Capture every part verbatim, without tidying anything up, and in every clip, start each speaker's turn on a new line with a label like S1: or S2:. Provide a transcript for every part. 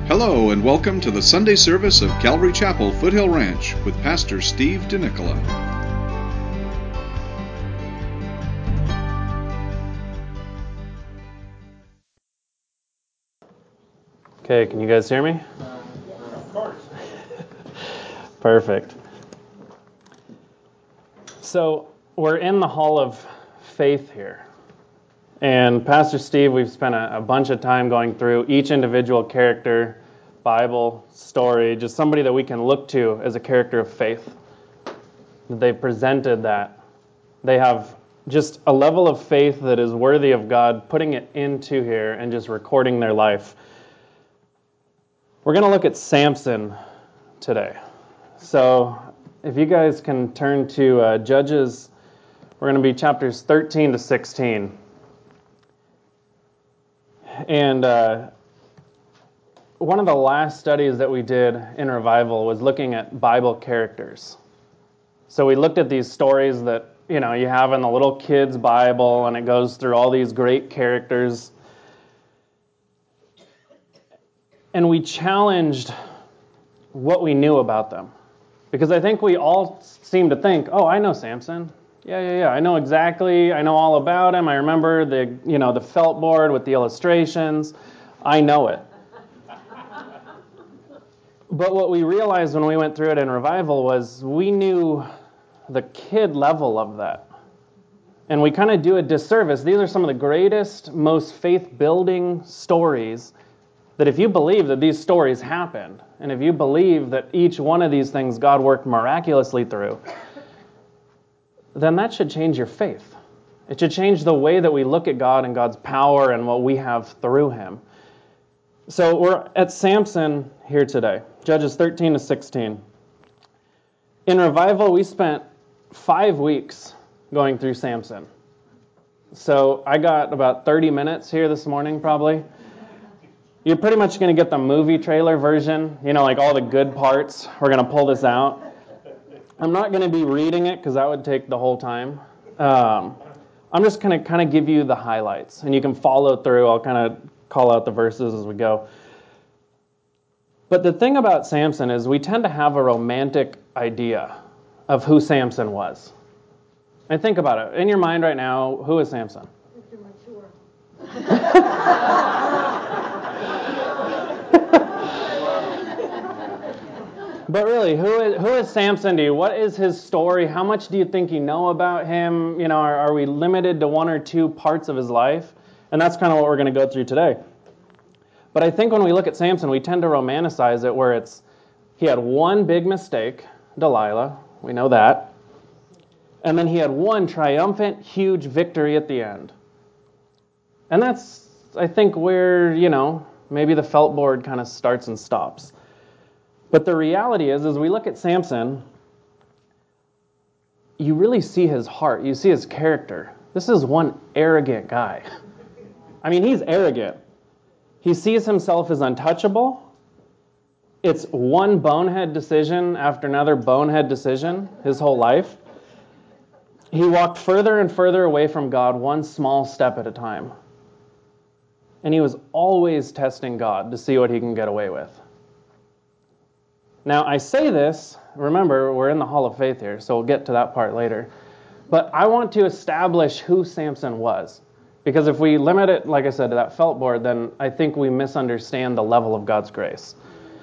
S1: Hello and welcome to the Sunday service of Calvary Chapel, Foothill Ranch with Pastor Steve DeNicola.
S2: Okay, can you guys hear me?
S3: Of course.
S2: Perfect. So we're in the Hall of Faith here. And Pastor Steve, we've spent a, a bunch of time going through each individual character, Bible, story, just somebody that we can look to as a character of faith. They've presented that. They have just a level of faith that is worthy of God putting it into here and just recording their life. We're going to look at Samson today. So if you guys can turn to uh, Judges, we're going to be chapters thirteen to sixteen. And uh, one of the last studies that we did in Revival was looking at Bible characters. So we looked at these stories that, you know, you have in the little kid's Bible, and it goes through all these great characters. And we challenged what we knew about them. Because I think we all seem to think, oh, I know Samson. Yeah, yeah, yeah. I know exactly. I know all about him. I remember the, you know, the felt board with the illustrations. I know it. But what we realized when we went through it in Revival was we knew the kid level of that. And we kind of do a disservice. These are some of the greatest, most faith-building stories that if you believe that these stories happened, and if you believe that each one of these things God worked miraculously through, then that should change your faith. It should change the way that we look at God and God's power and what we have through Him. So we're at Samson here today, Judges thirteen to sixteen. In Revival, we spent five weeks going through Samson. So I got about thirty minutes here this morning, probably. You're pretty much going to get the movie trailer version, you know, like all the good parts. We're going to pull this out. I'm not going to be reading it because that would take the whole time. Um, I'm just going to kind of give you the highlights, and you can follow through. I'll kind of call out the verses as we go. But the thing about Samson is we tend to have a romantic idea of who Samson was. And think about it. In your mind right now, who is Samson?
S4: If you're mature.
S2: But really, who is, who is Samson to you? What is his story? How much do you think you know about him? You know, are, are we limited to one or two parts of his life? And that's kind of what we're going to go through today. But I think when we look at Samson, we tend to romanticize it where it's, he had one big mistake, Delilah, we know that. And then he had one triumphant, huge victory at the end. And that's, I think, where, you know, maybe the felt board kind of starts and stops. But the reality is, as we look at Samson, you really see his heart. You see his character. This is one arrogant guy. I mean, he's arrogant. He sees himself as untouchable. It's one bonehead decision after another bonehead decision his whole life. He walked further and further away from God, one small step at a time. And he was always testing God to see what he can get away with. Now, I say this, remember, we're in the Hall of Faith here, so we'll get to that part later. But I want to establish who Samson was. Because if we limit it, like I said, to that felt board, then I think we misunderstand the level of God's grace.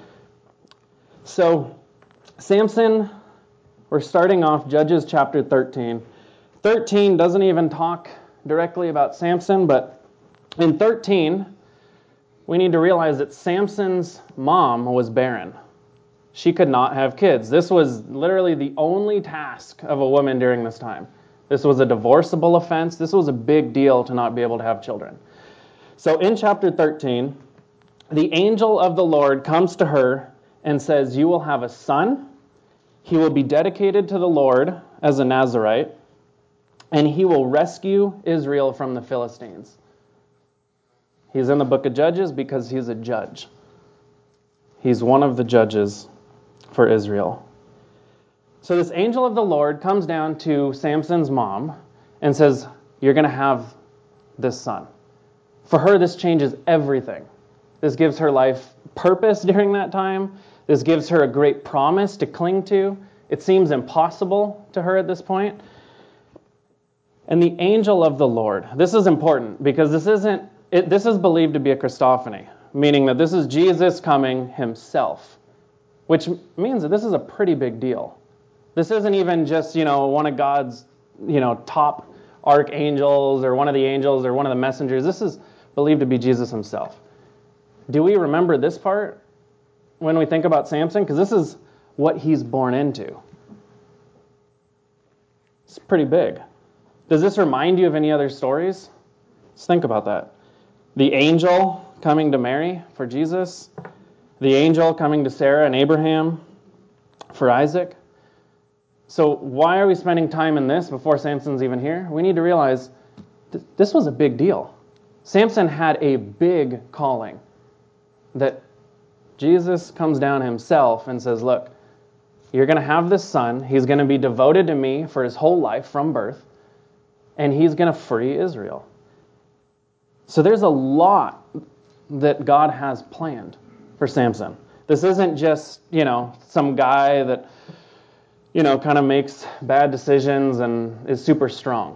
S2: So, Samson, we're starting off Judges chapter thirteen. thirteen doesn't even talk directly about Samson, but in thirteen, we need to realize that Samson's mom was barren. She could not have kids. This was literally the only task of a woman during this time. This was a divorceable offense. This was a big deal to not be able to have children. So in chapter thirteen, the angel of the Lord comes to her and says, "You will have a son. He will be dedicated to the Lord as a Nazirite, and he will rescue Israel from the Philistines." He's in the book of Judges because he's a judge. He's one of the judges for Israel. So this angel of the Lord comes down to Samson's mom and says, "You're going to have this son." For her, this changes everything. This gives her life purpose during that time. This gives her a great promise to cling to. It seems impossible to her at this point. And the angel of the Lord. This is important because this isn't. It, this is believed to be a Christophany, meaning that this is Jesus coming himself, which means that this is a pretty big deal. This isn't even just, you know, one of God's, you know, top archangels or one of the angels or one of the messengers. This is believed to be Jesus himself. Do we remember this part when we think about Samson? Because this is what he's born into. It's pretty big. Does this remind you of any other stories? Let's think about that. The angel coming to Mary for Jesus. The angel coming to Sarah and Abraham for Isaac. So why are we spending time in this before Samson's even here? We need to realize th- this was a big deal. Samson had a big calling that Jesus comes down himself and says, look, you're going to have this son. He's going to be devoted to me for his whole life from birth. And he's going to free Israel. So there's a lot that God has planned for Samson. This isn't just, you know, some guy that, you know, kind of makes bad decisions and is super strong.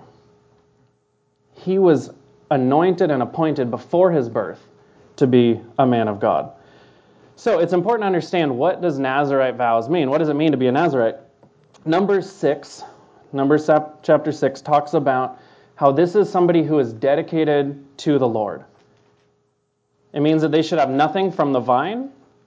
S2: He was anointed and appointed before his birth to be a man of God. So it's important to understand, what does Nazirite vows mean? What does it mean to be a Nazirite? Numbers six, Numbers chapter six talks about how this is somebody who is dedicated to the Lord. It means that they should have nothing from the vine.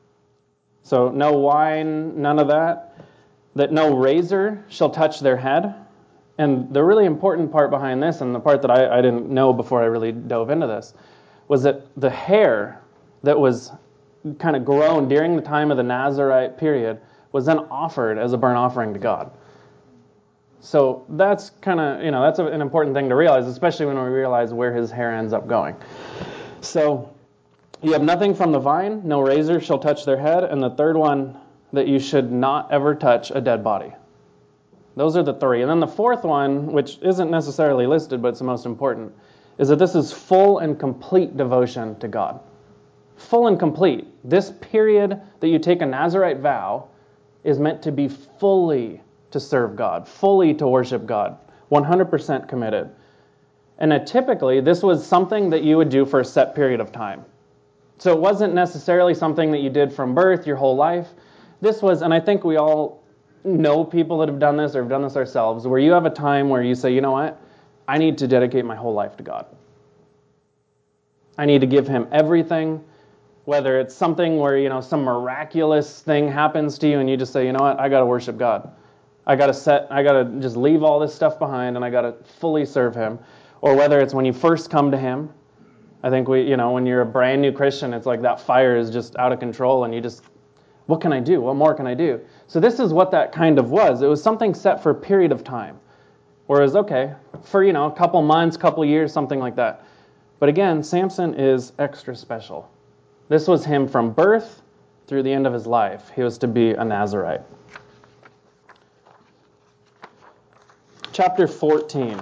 S2: So no wine, none of that. That no razor shall touch their head. And the really important part behind this, and the part that I, I didn't know before I really dove into this, was that the hair that was kind of grown during the time of the Nazirite period was then offered as a burnt offering to God. So that's kind of, you know, that's an important thing to realize, especially when we realize where his hair ends up going. So you have nothing from the vine, no razor shall touch their head, and the third one, that you should not ever touch a dead body. Those are the three. And then the fourth one, which isn't necessarily listed, but it's the most important, is that this is full and complete devotion to God. Full and complete. This period that you take a Nazirite vow is meant to be fully to serve God, fully to worship God, one hundred percent committed. And uh, typically, this was something that you would do for a set period of time. So it wasn't necessarily something that you did from birth, your whole life. This was, and I think we all know people that have done this or have done this ourselves, where you have a time where you say, you know what, I need to dedicate my whole life to God. I need to give him everything, whether it's something where, you know, some miraculous thing happens to you and you just say, you know what, I got to worship God. I got to set, I got to just leave all this stuff behind and I got to fully serve him. Or whether it's when you first come to him. I think we, you know, when you're a brand new Christian, it's like that fire is just out of control and you just, what can I do? What more can I do? So this is what that kind of was. It was something set for a period of time. Whereas, okay, for, you know, a couple months, couple years, something like that. But again, Samson is extra special. This was him from birth through the end of his life. He was to be a Nazirite. Chapter fourteen.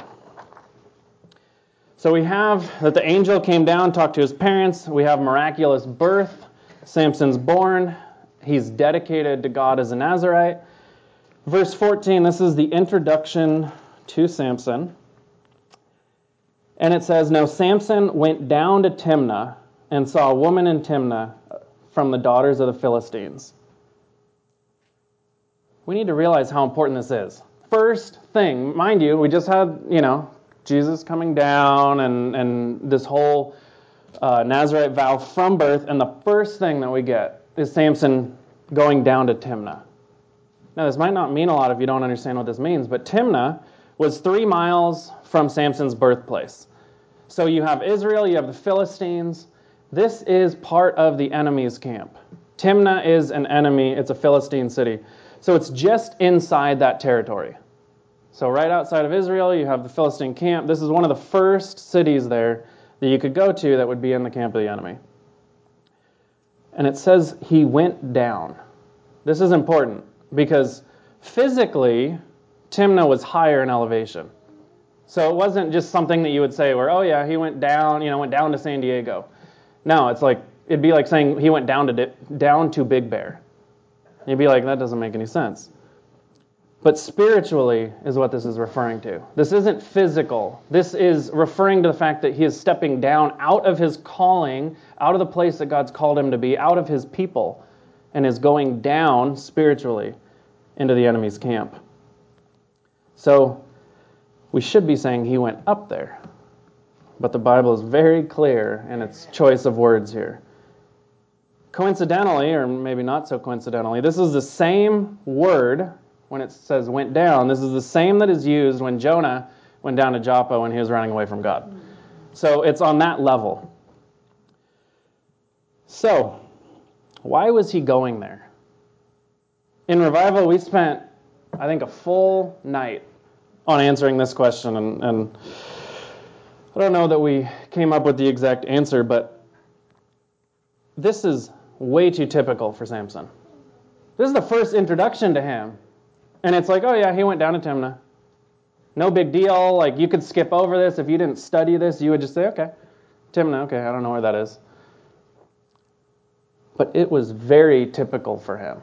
S2: So we have that the angel came down, talked to his parents. We have miraculous birth. Samson's born. He's dedicated to God as a Nazirite. Verse fourteen, this is the introduction to Samson. And it says, now Samson went down to Timnah and saw a woman in Timnah from the daughters of the Philistines. We need to realize how important this is. First thing, mind you, we just had, you know, Jesus coming down and, and this whole uh, Nazirite vow from birth. And the first thing that we get is Samson going down to Timnah. Now, this might not mean a lot if you don't understand what this means, but Timnah was three miles from Samson's birthplace. So you have Israel, you have the Philistines. This is part of the enemy's camp. Timnah is an enemy, it's a Philistine city. So it's just inside that territory. So right outside of Israel, you have the Philistine camp. This is one of the first cities there that you could go to that would be in the camp of the enemy. And it says he went down. This is important because physically, Timnah was higher in elevation. So it wasn't just something that you would say where, oh yeah, he went down, you know, went down to San Diego. No, it's like it'd be like saying he went down to di- down to Big Bear. You'd be like, that doesn't make any sense. But spiritually is what this is referring to. This isn't physical. This is referring to the fact that he is stepping down out of his calling, out of the place that God's called him to be, out of his people, and is going down spiritually into the enemy's camp. So we should be saying he went up there. But the Bible is very clear in its choice of words here. Coincidentally, or maybe not so coincidentally, this is the same word when it says went down. This is the same that is used when Jonah went down to Joppa when he was running away from God. So it's on that level. So, why was he going there? In Revival, we spent, I think, a full night on answering this question, and, and I don't know that we came up with the exact answer, but this is way too typical for Samson. This is the first introduction to him. And it's like, oh yeah, he went down to Timnah. No big deal. Like, you could skip over this. If you didn't study this, you would just say, okay, Timnah, okay, I don't know where that is. But it was very typical for him.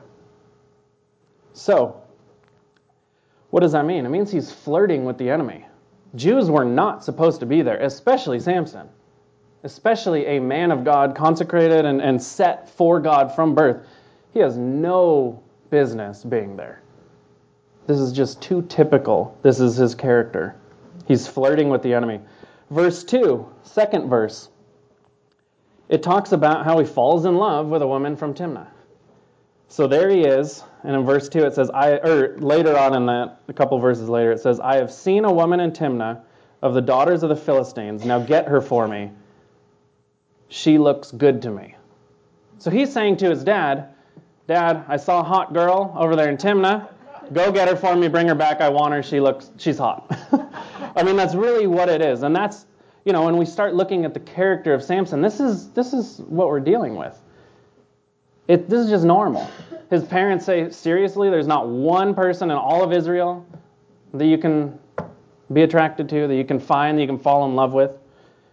S2: So, what does that mean? It means he's flirting with the enemy. Jews were not supposed to be there, especially Samson. Especially a man of God, consecrated and, and set for God from birth. He has no business being there. This is just too typical. This is his character. He's flirting with the enemy. Verse two, second verse. It talks about how he falls in love with a woman from Timnah. So there he is, and in verse two it says, I, or later on in that, a couple verses later, it says, I have seen a woman in Timnah of the daughters of the Philistines. Now get her for me. She looks good to me. So he's saying to his dad, Dad, I saw a hot girl over there in Timnah. Go get her for me, bring her back. I want her. She looks, she's hot. I mean, that's really what it is. And that's, you know, when we start looking at the character of Samson, this is this is what we're dealing with. It, this is just normal. His parents say, seriously, there's not one person in all of Israel that you can be attracted to, that you can find, that you can fall in love with.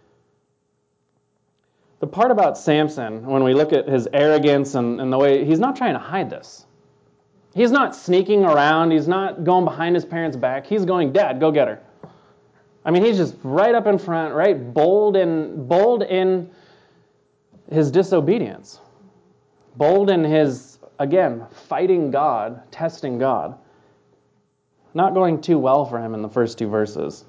S2: The part about Samson, when we look at his arrogance and, and the way, he's not trying to hide this. He's not sneaking around. He's not going behind his parents' back. He's going, Dad, go get her. I mean, he's just right up in front, right? Bold in, bold in his disobedience. Bold in his, again, fighting God, testing God. Not going too well for him in the first two verses.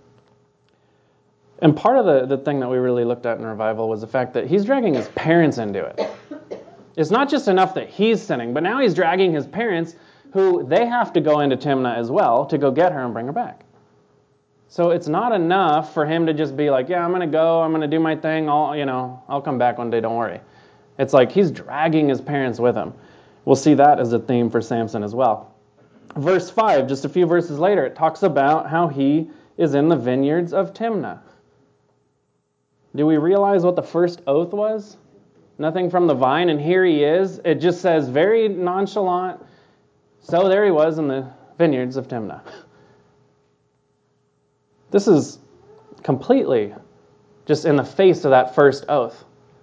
S2: And part of the, the thing that we really looked at in Revival was the fact that he's dragging his parents into it. It's not just enough that he's sinning, but now he's dragging his parents, who they have to go into Timnah as well to go get her and bring her back. So it's not enough for him to just be like, yeah, I'm going to go, I'm going to do my thing, I'll, you know, I'll come back one day, don't worry. It's like he's dragging his parents with him. We'll see that as a theme for Samson as well. Verse five, just a few verses later, it talks about how he is in the vineyards of Timnah. Do we realize what the first oath was? Nothing from the vine, and here he is. It just says very nonchalant, so there he was in the vineyards of Timnah. This is completely just in the face of that first oath.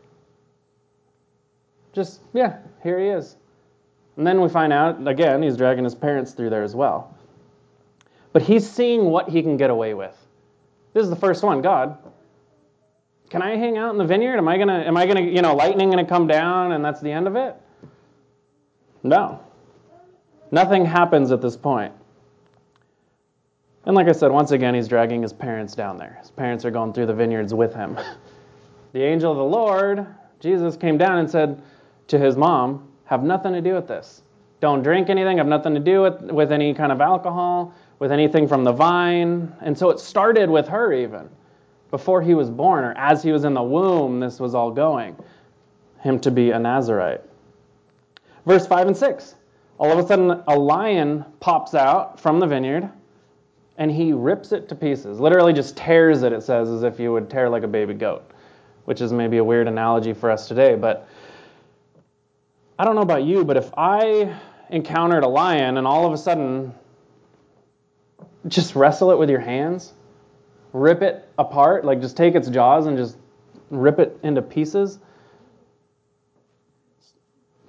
S2: Just, yeah, here he is. And then we find out, again, he's dragging his parents through there as well. But he's seeing what he can get away with. This is the first one. God, can I hang out in the vineyard? Am I gonna, am I gonna, you know, lightning gonna come down and that's the end of it? No. Nothing happens at this point. And like I said, once again, he's dragging his parents down there. His parents are going through the vineyards with him. The angel of the Lord, Jesus, came down and said to his mom, have nothing to do with this. Don't drink anything, have nothing to do with, with any kind of alcohol, with anything from the vine. And so it started with her even. Before he was born, or as he was in the womb, this was all going. Him to be a Nazirite. Verse five and six. All of a sudden, a lion pops out from the vineyard, and he rips it to pieces. Literally just tears it, it says, as if you would tear like a baby goat, which is maybe a weird analogy for us today. But I don't know about you, but if I encountered a lion and all of a sudden just wrestle it with your hands, rip it apart, like just take its jaws and just rip it into pieces,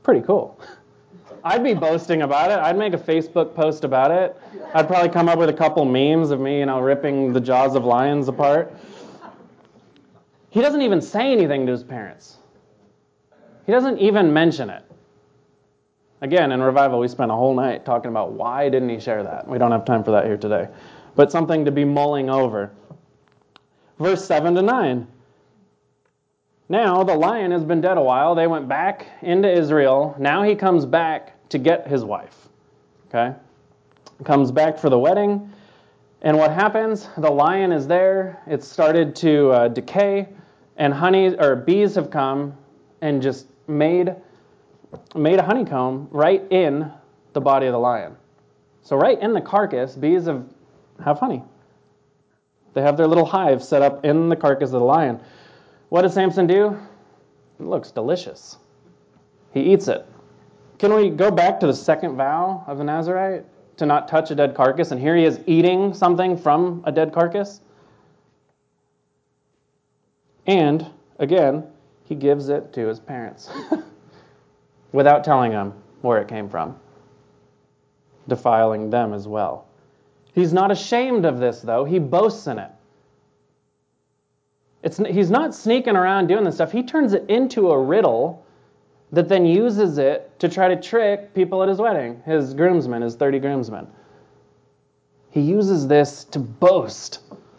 S2: Pretty cool. I'd be boasting about it. I'd make a Facebook post about it. I'd probably come up with a couple memes of me, you know, ripping the jaws of lions apart. He doesn't even say anything to his parents. He doesn't even mention it. Again, in Revival, we spent a whole night talking about why didn't he share that. We don't have time for that here today. But something to be mulling over. Verse seven to nine. Now the lion has been dead a while. They went back into Israel. Now he comes back to get his wife. Okay? Comes back for the wedding. And what happens? The lion is there. It's started to uh, decay. And honey or bees have come and just made, made a honeycomb right in the body of the lion. So right in the carcass, bees have, have honey. They have their little hive set up in the carcass of the lion. What does Samson do? It looks delicious. He eats it. Can we go back to the second vow of the Nazirite? To not touch a dead carcass, and here he is eating something from a dead carcass? And, again, he gives it to his parents without telling them where it came from, defiling them as well. He's not ashamed of this, though. He boasts in it. It's, he's not sneaking around doing this stuff. He turns it into a riddle that then uses it to try to trick people at his wedding, his groomsmen, his thirty groomsmen. He uses this to boast.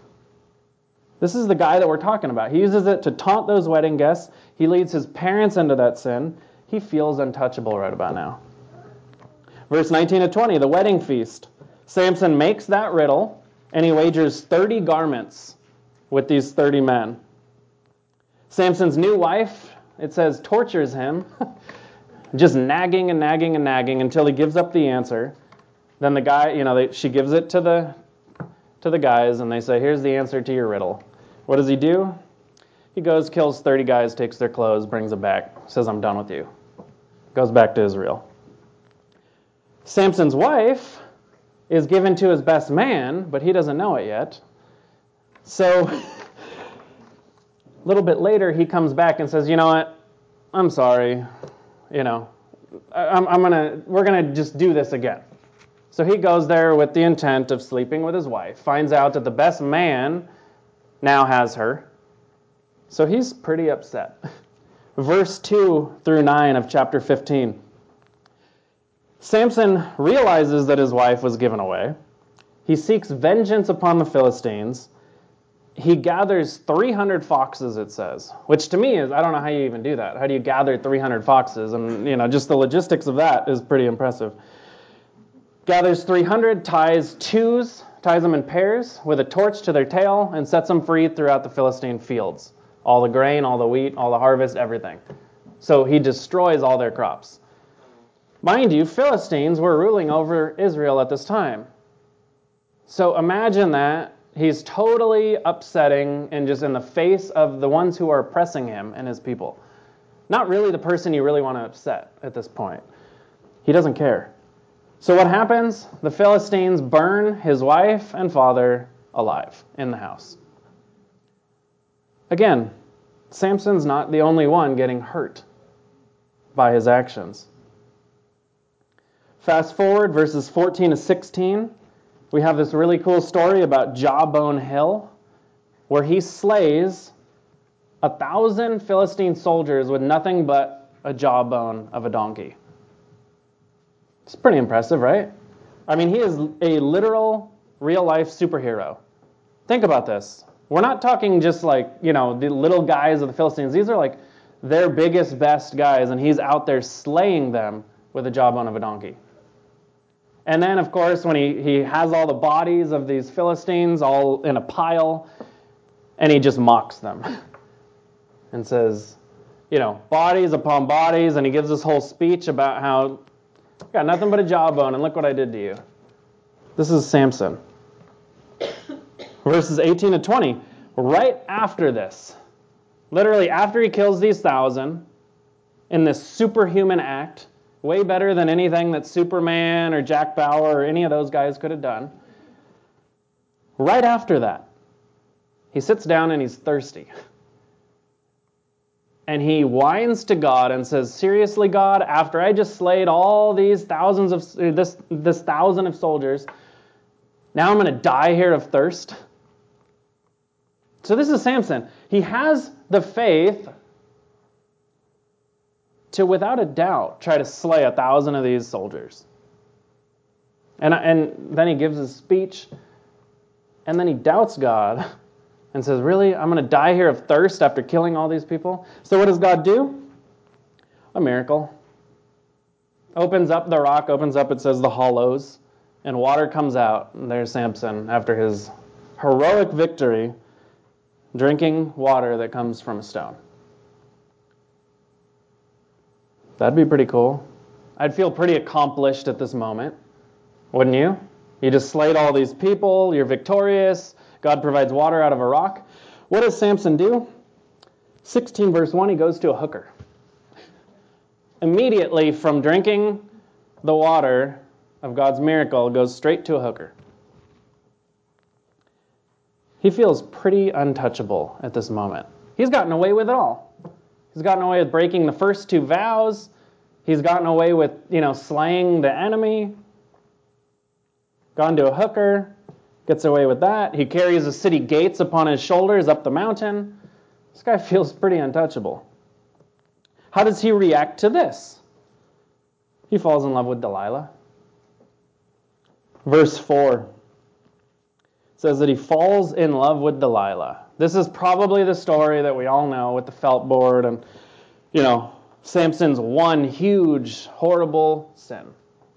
S2: This is the guy that we're talking about. He uses it to taunt those wedding guests. He leads his parents into that sin. He feels untouchable right about now. Verse nineteen to twenty, the wedding feast. Samson makes that riddle, and he wagers thirty garments with these thirty men. Samson's new wife, it says, tortures him, just nagging and nagging and nagging until he gives up the answer. Then the guy, you know, they, she gives it to the to the guys, and they say, here's the answer to your riddle. What does he do? He goes, kills thirty guys, takes their clothes, brings them back, says, I'm done with you. Goes back to Israel. Samson's wife is given to his best man, but he doesn't know it yet. So, a little bit later, he comes back and says, you know what, I'm sorry, you know, I'm, I'm gonna, we're gonna just do this again. So he goes there with the intent of sleeping with his wife, finds out that the best man now has her. So he's pretty upset. Verse two through nine of chapter fifteen. Samson realizes that his wife was given away. He seeks vengeance upon the Philistines. He gathers three hundred foxes, it says, which to me is, I don't know how you even do that. How do you gather three hundred foxes? And, you know, just the logistics of that is pretty impressive. Gathers three hundred, ties twos, ties them in pairs with a torch to their tail, and sets them free throughout the Philistine fields. All the grain, all the wheat, all the harvest, everything. So he destroys all their crops. Mind you, Philistines were ruling over Israel at this time. So imagine that. He's totally upsetting and just in the face of the ones who are oppressing him and his people. Not really the person you really want to upset at this point. He doesn't care. So what happens? The Philistines burn his wife and father alive in the house. Again, Samson's not the only one getting hurt by his actions. Fast forward verses fourteen to sixteen. We have this really cool story about Jawbone Hill, where he slays a thousand Philistine soldiers with nothing but a jawbone of a donkey. It's pretty impressive, right? I mean, he is a literal, real-life superhero. Think about this. We're not talking just like, you know, the little guys of the Philistines. These are like their biggest, best guys, and he's out there slaying them with a jawbone of a donkey. And then, of course, when he, he has all the bodies of these Philistines all in a pile, and he just mocks them and says, you know, bodies upon bodies, and he gives this whole speech about how, I got nothing but a jawbone, and look what I did to you. This is Samson. Verses eighteen to twenty, right after this, literally after he kills these thousand, in this superhuman act, way better than anything that Superman or Jack Bauer or any of those guys could have done. Right after that, he sits down and he's thirsty. and he whines to God and says, seriously, God, after I just slayed all these thousands of, this, this thousand of soldiers, now I'm going to die here of thirst? So this is Samson. He has the faith to, without a doubt, try to slay a thousand of these soldiers. And, and then he gives his speech, and then he doubts God and says, really, I'm going to die here of thirst after killing all these people? So what does God do? A miracle. Opens up the rock, opens up, it says, the hollows, and water comes out. And there's Samson after his heroic victory, drinking water that comes from a stone. That'd be pretty cool. I'd feel pretty accomplished at this moment. Wouldn't you? You just slayed all these people, you're victorious, God provides water out of a rock. What does Samson do? sixteen verse one, he goes to a hooker. Immediately from drinking the water of God's miracle, goes straight to a hooker. He feels pretty untouchable at this moment. He's gotten away with it all. He's gotten away with breaking the first two vows. He's gotten away with, you know, slaying the enemy. Gone to a hooker, gets away with that. He carries the city gates upon his shoulders up the mountain. This guy feels pretty untouchable. How does he react to this? He falls in love with Delilah. Verse four says that he falls in love with Delilah. This is probably the story that we all know with the felt board and, you know, Samson's one huge, horrible sin.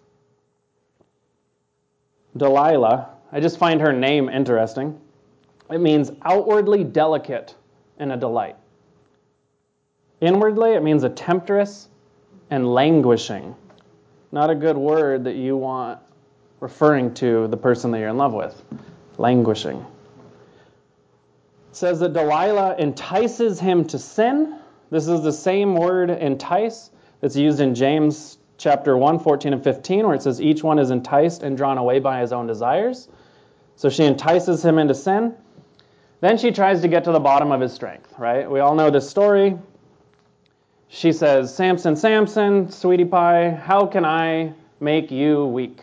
S2: Delilah, I just find her name interesting. It means outwardly delicate and a delight. Inwardly, it means a temptress and languishing. Not a good word that you want referring to the person that you're in love with. Languishing. It says that Delilah entices him to sin. This is the same word, entice, that's used in James chapter one, fourteen and fifteen, where it says each one is enticed and drawn away by his own desires. So she entices him into sin. Then she tries to get to the bottom of his strength, right? We all know this story. She says, Samson, Samson, sweetie pie, how can I make you weak?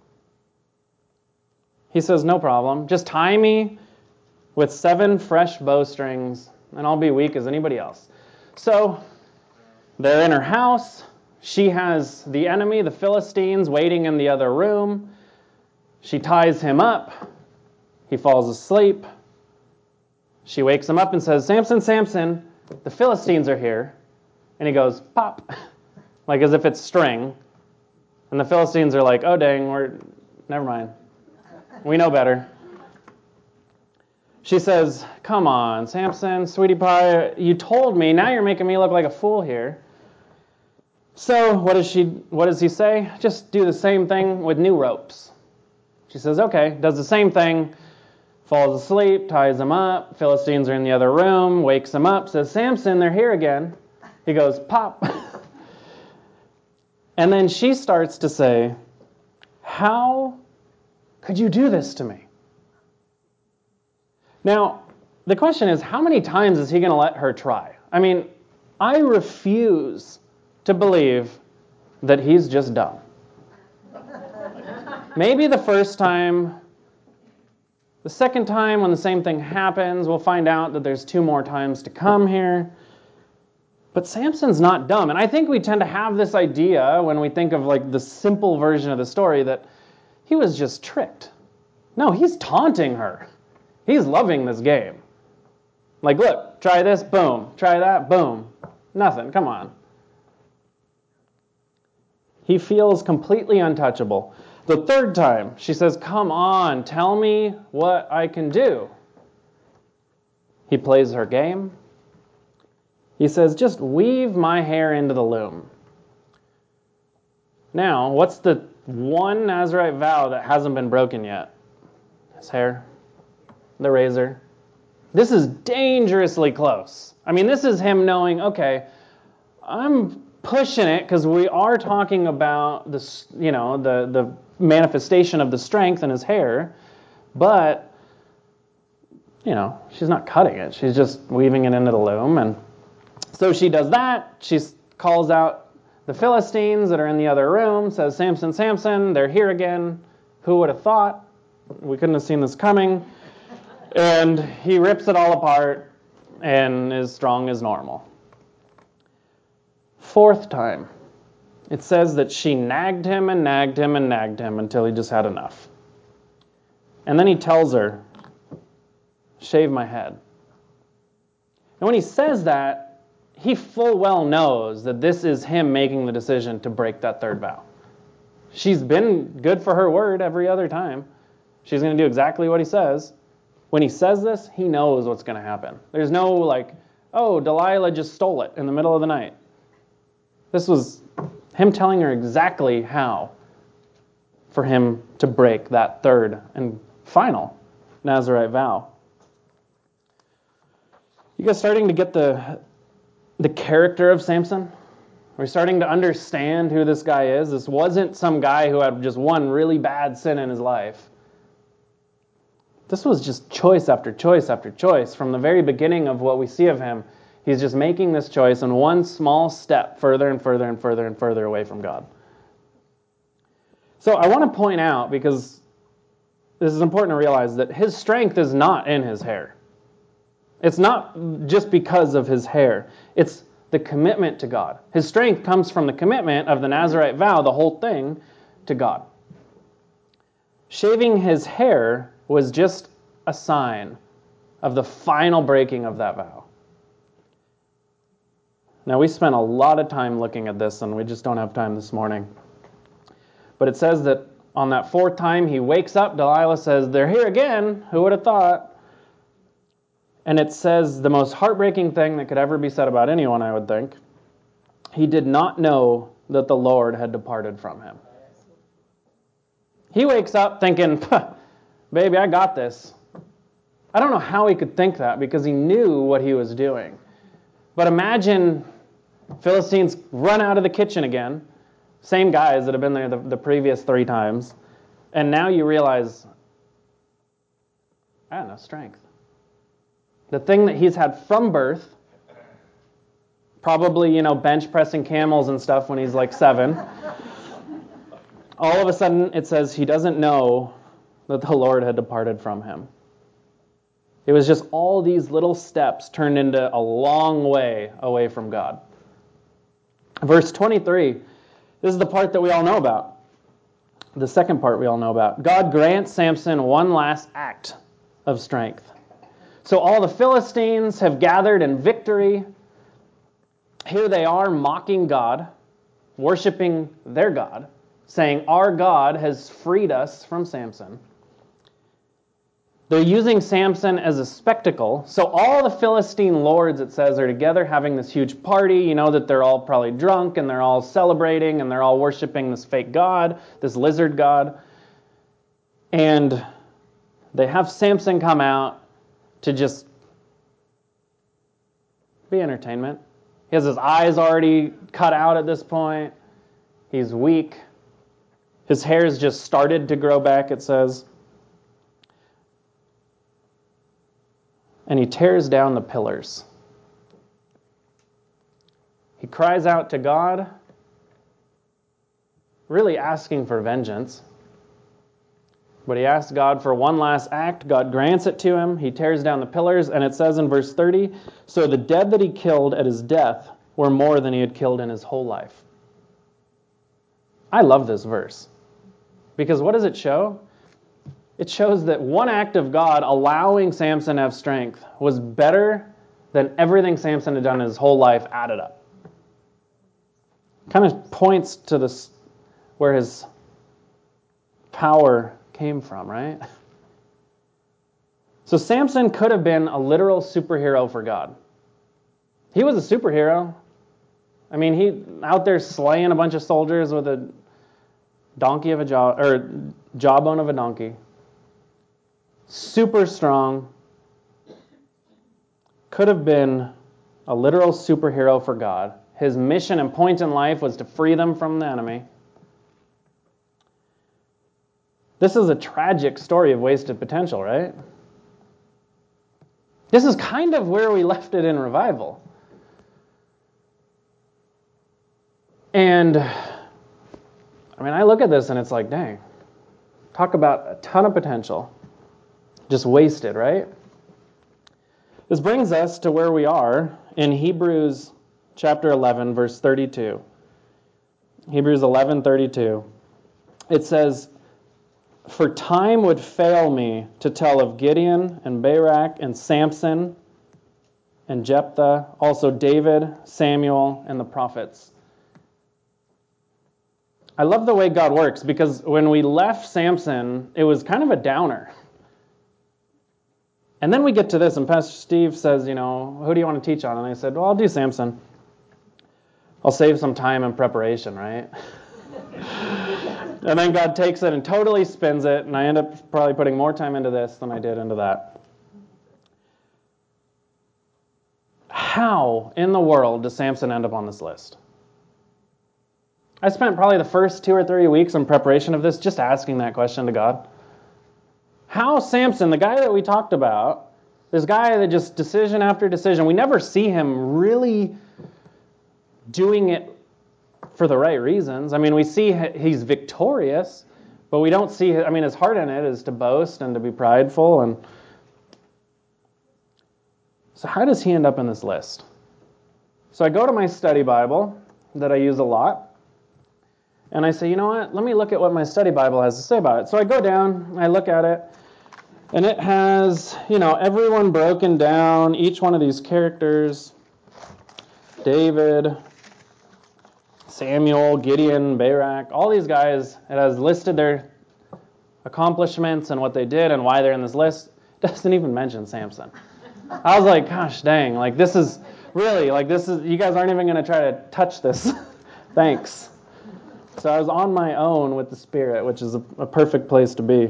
S2: He says, no problem. Just tie me with seven fresh bowstrings, and I'll be weak as anybody else. So they're in her house. She has the enemy, the Philistines, waiting in the other room. She ties him up. He falls asleep. She wakes him up and says, Samson, Samson, the Philistines are here. And he goes, pop, like as if it's string. And the Philistines are like, oh dang, we're, never mind. We know better. She says, come on, Samson, sweetie pie, you told me, now you're making me look like a fool here. So what does she? What does he say? Just do the same thing with new ropes. She says, okay, does the same thing, falls asleep, ties him up, Philistines are in the other room, wakes him up, says, Samson, they're here again. He goes, pop. And then she starts to say, how could you do this to me? Now, the question is, how many times is he going to let her try? I mean, I refuse to believe that he's just dumb. Maybe the first time, the second time when the same thing happens, we'll find out that there's two more times to come here. But Samson's not dumb. And I think we tend to have this idea when we think of like the simple version of the story that he was just tricked. No, he's taunting her. He's loving this game. Like, look, try this, boom. Try that, boom. Nothing, come on. He feels completely untouchable. The third time, she says, come on, tell me what I can do. He plays her game. He says, just weave my hair into the loom. Now, what's the one Nazirite vow that hasn't been broken yet? His hair. The razor. This is dangerously close. I mean, this is him knowing, okay, I'm pushing it because we are talking about this, you know, the, the manifestation of the strength in his hair, but, you know, she's not cutting it. She's just weaving it into the loom. And So she does that. She calls out the Philistines that are in the other room, says, Samson, Samson, they're here again. Who would have thought? We couldn't have seen this coming. And he rips it all apart and is strong as normal. Fourth time, it says that she nagged him and nagged him and nagged him until he just had enough. And then he tells her, shave my head. And when he says that, he full well knows that this is him making the decision to break that third vow. She's been good for her word every other time. She's going to do exactly what he says. When he says this, he knows what's going to happen. There's no like, oh, Delilah just stole it in the middle of the night. This was him telling her exactly how for him to break that third and final Nazirite vow. You guys starting to get the the character of Samson? We're starting to understand who this guy is. This wasn't some guy who had just one really bad sin in his life. This was just choice after choice after choice. From the very beginning of what we see of him, he's just making this choice and one small step further and further and further and further away from God. So I want to point out, because this is important to realize, that his strength is not in his hair. It's not just because of his hair. It's the commitment to God. His strength comes from the commitment of the Nazirite vow, the whole thing, to God. Shaving his hair was just a sign of the final breaking of that vow. Now, we spent a lot of time looking at this, and we just don't have time this morning. But it says that on that fourth time, he wakes up. Delilah says, they're here again. Who would have thought? And it says the most heartbreaking thing that could ever be said about anyone, I would think. He did not know that the Lord had departed from him. He wakes up thinking, baby, I got this. I don't know how he could think that, because he knew what he was doing. But imagine Philistines run out of the kitchen again. Same guys that have been there the, the previous three times. And now you realize, I have no strength. The thing that he's had from birth, probably, you know, bench pressing camels and stuff when he's like seven. All of a sudden, it says he doesn't know that the Lord had departed from him. It was just all these little steps turned into a long way away from God. Verse twenty-three, this is the part that we all know about. The second part we all know about. God grants Samson one last act of strength. So all the Philistines have gathered in victory. Here they are mocking God, worshiping their God, saying, our God has freed us from Samson. They're using Samson as a spectacle. So all the Philistine lords, it says, are together having this huge party. You know that they're all probably drunk and they're all celebrating and they're all worshiping this fake god, this lizard god. And they have Samson come out to just be entertainment. He has his eyes already cut out at this point. He's weak. His hair's just started to grow back, it says. And he tears down the pillars. He cries out to God, really asking for vengeance. But he asks God for one last act. God grants it to him. He tears down the pillars, and it says in verse thirty, so the dead that he killed at his death were more than he had killed in his whole life. I love this verse. Because what does it show? It shows that one act of God allowing Samson to have strength was better than everything Samson had done in his whole life added up. Kind of points to this where his power came from, right? So Samson could have been a literal superhero for God. He was a superhero. I mean, he out there slaying a bunch of soldiers with a donkey of a jaw or jawbone of a donkey. Super strong. Could have been a literal superhero for God. His mission and point in life was to free them from the enemy. This is a tragic story of wasted potential, right? This is kind of where we left it in revival. And, I mean, I look at this and it's like, dang, talk about a ton of potential. Just wasted, right? This brings us to where we are in Hebrews chapter eleven, verse thirty-two. Hebrews eleven thirty-two. It says, "For time would fail me to tell of Gideon and Barak and Samson and Jephthah, also David, Samuel, and the prophets." I love the way God works, because when we left Samson, it was kind of a downer. And then we get to this, and Pastor Steve says, you know, who do you want to teach on? And I said, well, I'll do Samson. I'll save some time in preparation, right? And then God takes it and totally spins it, and I end up probably putting more time into this than I did into that. How in the world does Samson end up on this list? I spent probably the first two or three weeks in preparation of this just asking that question to God. How Samson, the guy that we talked about, this guy that just decision after decision, we never see him really doing it for the right reasons. I mean, we see he's victorious, but we don't see, I mean, his heart in it is to boast and to be prideful. And so how does he end up in this list? So I go to my study Bible that I use a lot, and I say, you know what, let me look at what my study Bible has to say about it. So I go down, I look at it, and it has, you know, everyone broken down, each one of these characters, David, Samuel, Gideon, Barak, all these guys, it has listed their accomplishments and what they did and why they're in this list. It doesn't even mention Samson. I was like, gosh dang, like this is, really, like this is, you guys aren't even going to try to touch this. Thanks. So I was on my own with the Spirit, which is a, a perfect place to be.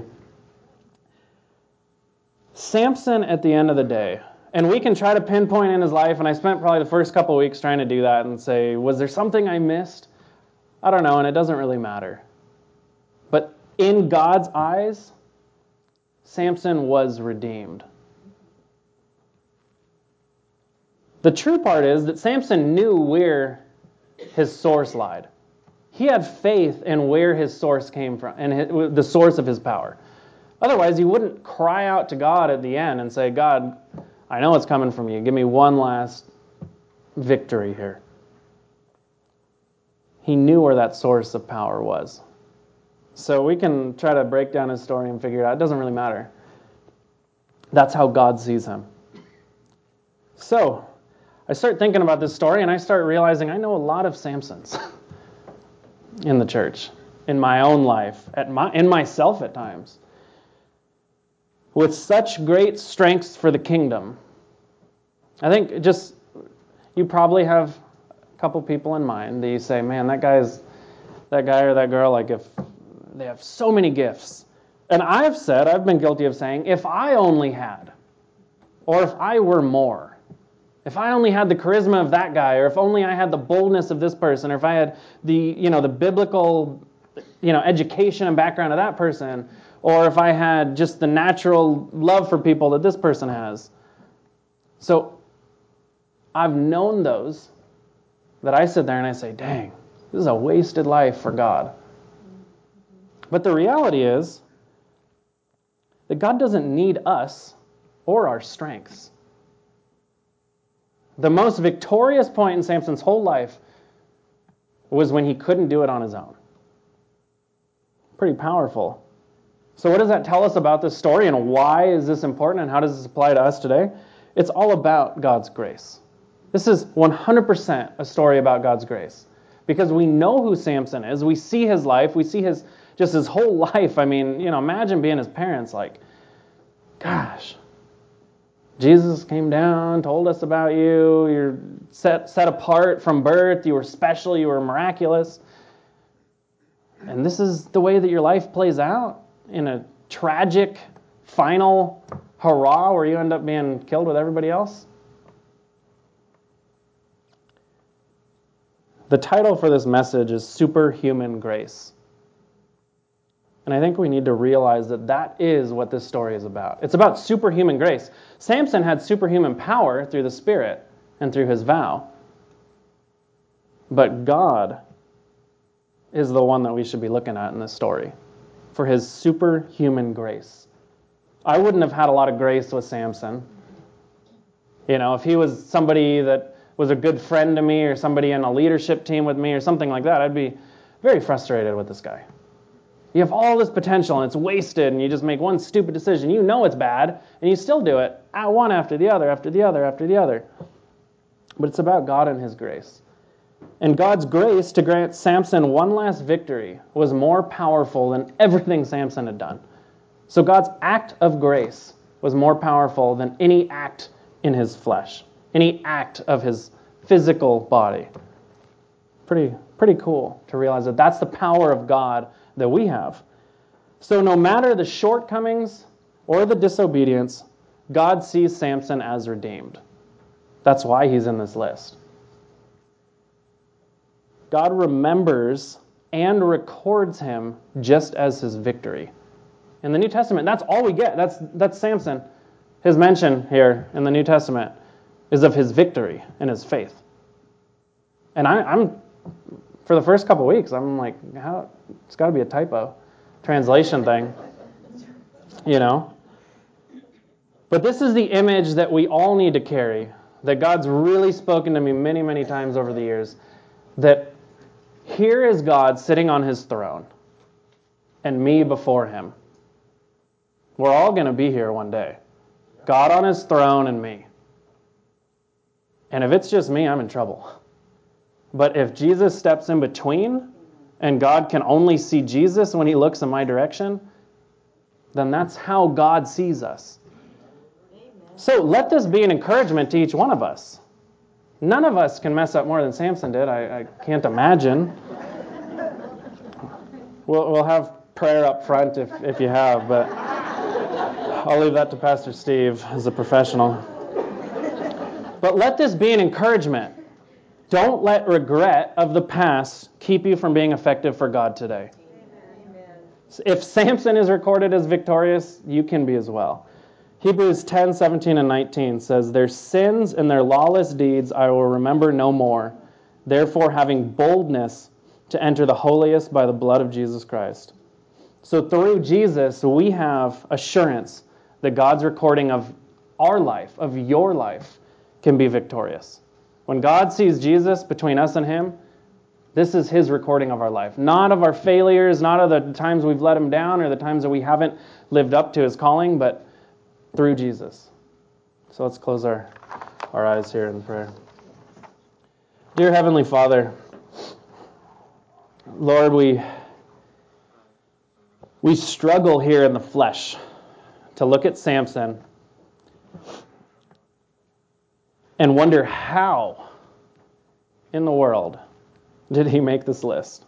S2: Samson, at the end of the day, and we can try to pinpoint in his life, and I spent probably the first couple of weeks trying to do that and say, was there something I missed? I don't know, and it doesn't really matter. But in God's eyes, Samson was redeemed. The true part is that Samson knew where his source lied. He had faith in where his source came from, and his, the source of his power. Otherwise, he wouldn't cry out to God at the end and say, God, I know it's coming from you. Give me one last victory here. He knew where that source of power was. So we can try to break down his story and figure it out. It doesn't really matter. That's how God sees him. So I start thinking about this story, and I start realizing I know a lot of Samsons in the church, in my own life, at my, in myself at times, with such great strengths for the kingdom. I think just, you probably have a couple people in mind that you say, man, that guy's, that guy or that girl, like if they have so many gifts. And I've said, I've been guilty of saying, if I only had, or if I were more, if I only had the charisma of that guy, or if only I had the boldness of this person, or if I had the, you know, the biblical, you know, education and background of that person, or if I had just the natural love for people that this person has. So I've known those that I sit there and I say, dang, this is a wasted life for God. But the reality is that God doesn't need us or our strengths. The most victorious point in Samson's whole life was when he couldn't do it on his own. Pretty powerful. So what does that tell us about this story, and why is this important, and how does this apply to us today? It's all about God's grace. This is one hundred percent a story about God's grace. Because we know who Samson is. We see his life. We see his just his whole life. I mean, you know, imagine being his parents like, gosh, Jesus came down, told us about you. You're set, set apart from birth. You were special. You were miraculous. And this is the way that your life plays out in a tragic final hurrah where you end up being killed with everybody else. The title for this message is Superhuman Grace. And I think we need to realize that that is what this story is about. It's about superhuman grace. Samson had superhuman power through the Spirit and through his vow. But God is the one that we should be looking at in this story for his superhuman grace. I wouldn't have had a lot of grace with Samson. You know, if he was somebody that was a good friend to me or somebody in a leadership team with me or something like that, I'd be very frustrated with this guy. You have all this potential and it's wasted and you just make one stupid decision. You know it's bad and you still do it, one after the other, after the other, after the other. But it's about God and his grace. And God's grace to grant Samson one last victory was more powerful than everything Samson had done. So God's act of grace was more powerful than any act in his flesh, any act of his physical body. Pretty, pretty cool to realize that that's the power of God that we have. So no matter the shortcomings or the disobedience, God sees Samson as redeemed. That's why he's in this list. God remembers and records him just as his victory. In the New Testament, that's all we get. That's that's Samson. His mention here in the New Testament is of his victory and his faith. And I, I'm, for the first couple of weeks, I'm like, how? It's got to be a typo, translation thing, you know. But this is the image that we all need to carry, that God's really spoken to me many, many times over the years, that here is God sitting on his throne and me before him. We're all going to be here one day. God on his throne and me. And if it's just me, I'm in trouble. But if Jesus steps in between and God can only see Jesus when he looks in my direction, then that's how God sees us. So let this be an encouragement to each one of us. None of us can mess up more than Samson did. I, I can't imagine. We'll, we'll have prayer up front if, if you have, but I'll leave that to Pastor Steve as a professional. But let this be an encouragement. Don't let regret of the past keep you from being effective for God today. Amen. If Samson is recorded as victorious, you can be as well. Hebrews ten, seventeen, and nineteen says, their sins and their lawless deeds I will remember no more. Therefore, having boldness to enter the holiest by the blood of Jesus Christ. So through Jesus, we have assurance that God's recording of our life, of your life, can be victorious. When God sees Jesus between us and him, this is his recording of our life. Not of our failures, not of the times we've let him down or the times that we haven't lived up to his calling, but through Jesus. So let's close our, our eyes here in prayer. Dear Heavenly Father, Lord, we, we struggle here in the flesh to look at Samson and wonder how in the world did he make this list.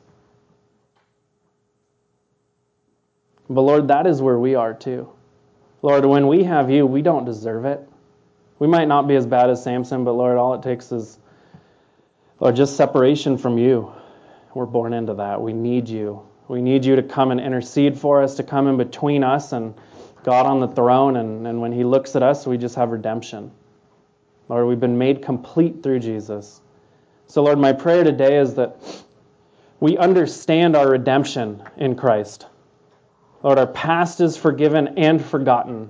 S2: But Lord, that is where we are too. Lord, when we have you, we don't deserve it. We might not be as bad as Samson, but Lord, all it takes is, Lord, just separation from you. We're born into that. We need you. We need you to come and intercede for us, to come in between us and God on the throne. And, and when he looks at us, we just have redemption. Lord, we've been made complete through Jesus. So Lord, my prayer today is that we understand our redemption in Christ. Lord, our past is forgiven and forgotten.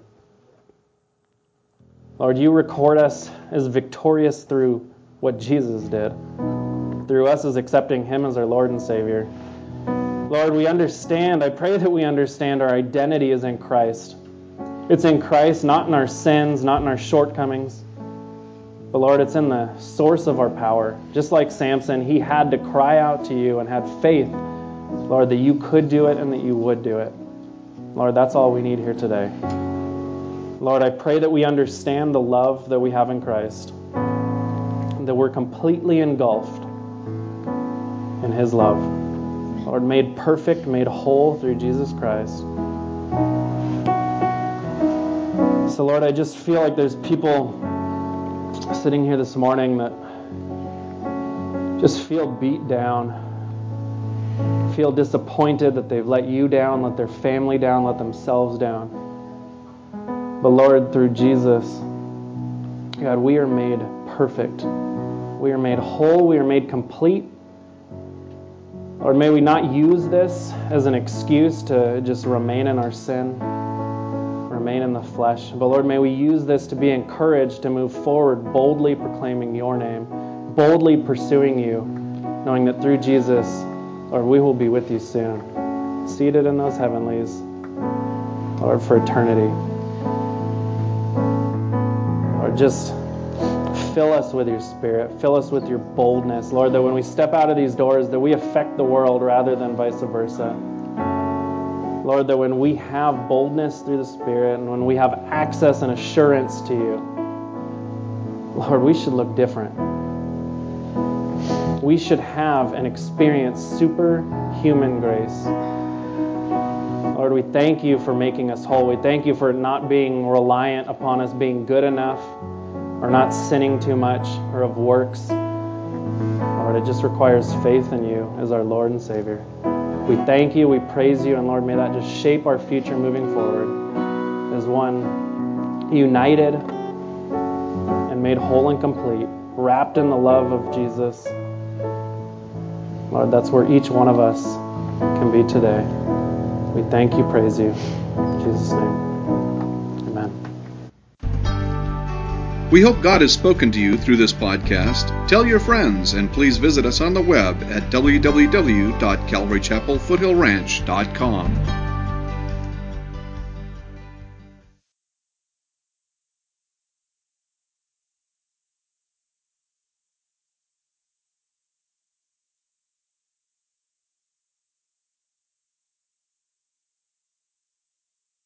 S2: Lord, you record us as victorious through what Jesus did, through us as accepting him as our Lord and Savior. Lord, we understand, I pray that we understand our identity is in Christ. It's in Christ, not in our sins, not in our shortcomings. But Lord, it's in the source of our power. Just like Samson, he had to cry out to you and had faith, Lord, that you could do it and that you would do it. Lord, that's all we need here today. Lord, I pray that we understand the love that we have in Christ, that we're completely engulfed in his love. Lord, made perfect, made whole through Jesus Christ. So Lord, I just feel like there's people sitting here this morning that just feel beat down, feel disappointed that they've let you down, let their family down, let themselves down. But Lord, through Jesus, God, we are made perfect. We are made whole. We are made complete. Lord, may we not use this as an excuse to just remain in our sin, remain in the flesh. But Lord, may we use this to be encouraged to move forward, boldly proclaiming your name, boldly pursuing you, knowing that through Jesus, Lord, we will be with you soon, seated in those heavenlies, Lord, for eternity. Lord, just fill us with your Spirit. Fill us with your boldness, Lord, that when we step out of these doors, that we affect the world rather than vice versa. Lord, that when we have boldness through the Spirit and when we have access and assurance to you, Lord, we should look different. We should have and experience superhuman grace. Lord, we thank you for making us whole. We thank you for not being reliant upon us being good enough or not sinning too much or of works. Lord, it just requires faith in you as our Lord and Savior. We thank you, we praise you, and Lord, may that just shape our future moving forward as one united and made whole and complete, wrapped in the love of Jesus. Lord, that's where each one of us can be today. We thank you, praise you. In Jesus' name, amen.
S1: We hope God has spoken to you through this podcast. Tell your friends, and please visit us on the web at w w w dot calvary chapel foothill ranch dot com.